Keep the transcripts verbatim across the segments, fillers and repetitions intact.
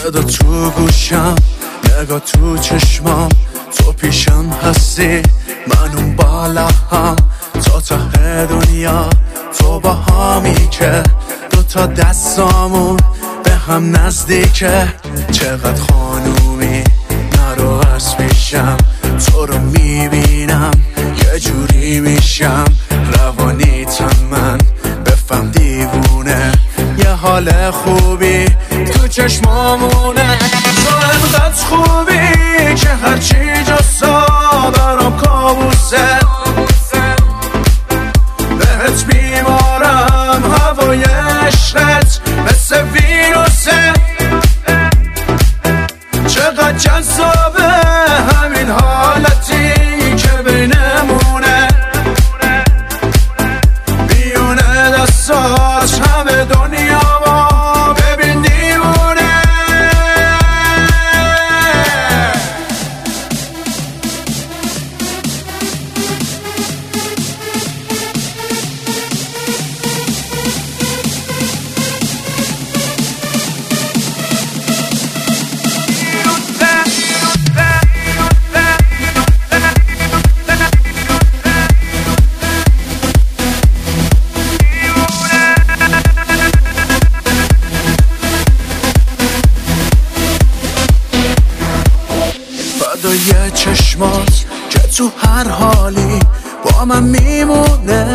صدا تو گوشم، نگاه تو چشمام، تو پیشم هستی، من اون بالا هم، تا ته دنیا تو با همی که دوتا دستامون به هم نزدیکه. چقدر خانومی نرو از پیشم، تو رو میبینم یه جوری میشم، روانیتم من بفهم دیوونه، یه حال خوبی تو چشمامونه. تو انقدر خوبی که هرچی جسا برام کابوسه، بهت بیمارم هوای عشقت مثل ویروسه. چقدر جذابه همین حالتی که بینمونه، بیونه دستاش همه دنیا ما ببین دیوونه. فدای چشمات که تو هر حالی با من میمونه،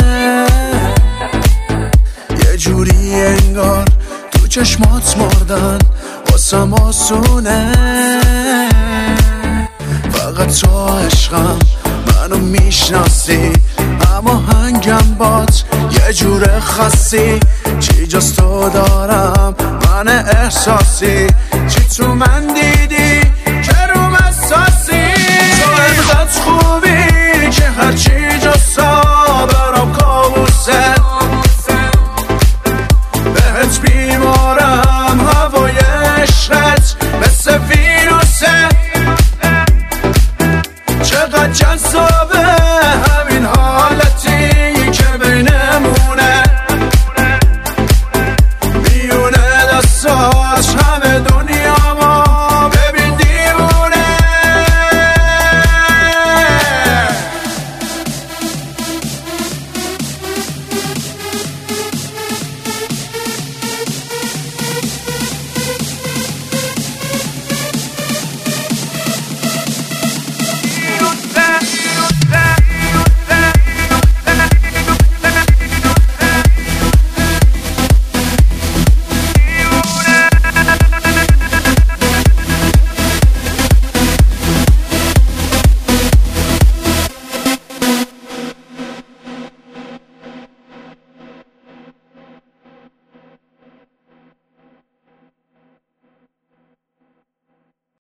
یه جوری انگار تو چشمات مردن واسم آسونه. فقط تو عشقم منو میشناسی، اما هنگم بات یه جور خاصی، چی جز تو دارم من احساسی، چی تو من دی